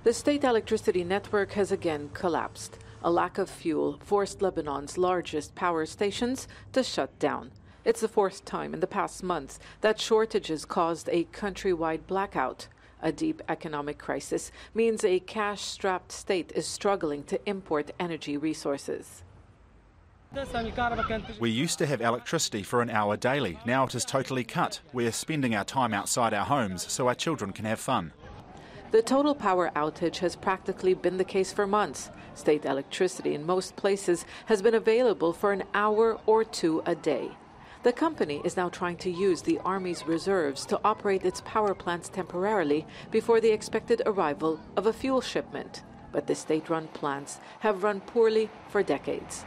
The state electricity network has again collapsed. A lack of fuel forced Lebanon's largest power stations to shut down. It's the fourth time in the past months that shortages caused a countrywide blackout. A deep economic crisis means a cash-strapped state is struggling to import energy resources. We used to have electricity for an hour daily. Now it is totally cut. We're spending our time outside our homes so our children can have fun. The total power outage has practically been the case for months. State electricity in most places has been available for an hour or two a day. The company is now trying to use the Army's reserves to operate its power plants temporarily before the expected arrival of a fuel shipment. But the state-run plants have run poorly for decades.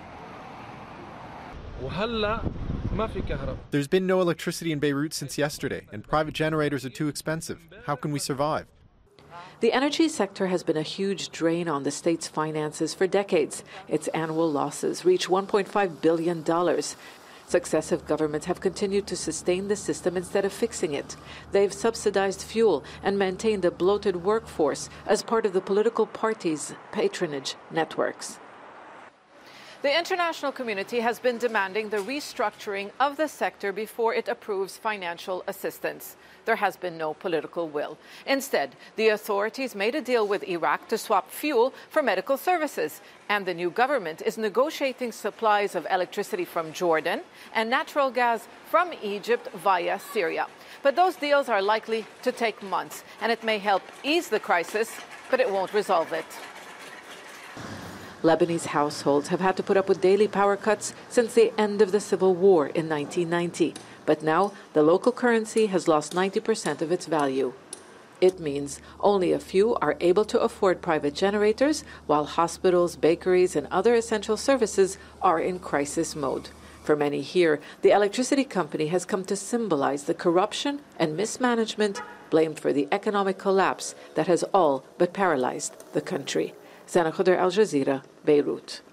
There's been no electricity in Beirut since yesterday, and private generators are too expensive. How can we survive? The energy sector has been a huge drain on the state's finances for decades. Its annual losses reach $1.5 billion. Successive governments have continued to sustain the system instead of fixing it. They've subsidized fuel and maintained a bloated workforce as part of the political parties' patronage networks. The international community has been demanding the restructuring of the sector before it approves financial assistance. There has been no political will. Instead, the authorities made a deal with Iraq to swap fuel for medical services, and the new government is negotiating supplies of electricity from Jordan and natural gas from Egypt via Syria. But those deals are likely to take months, and it may help ease the crisis, but it won't resolve it. Lebanese households have had to put up with daily power cuts since the end of the civil war in 1990. But now the local currency has lost 90% of its value. It means only a few are able to afford private generators, while hospitals, bakeries, and other essential services are in crisis mode. For many here, the electricity company has come to symbolize the corruption and mismanagement blamed for the economic collapse that has all but paralyzed the country. Sana Khuder, Al Jazeera, Beirut.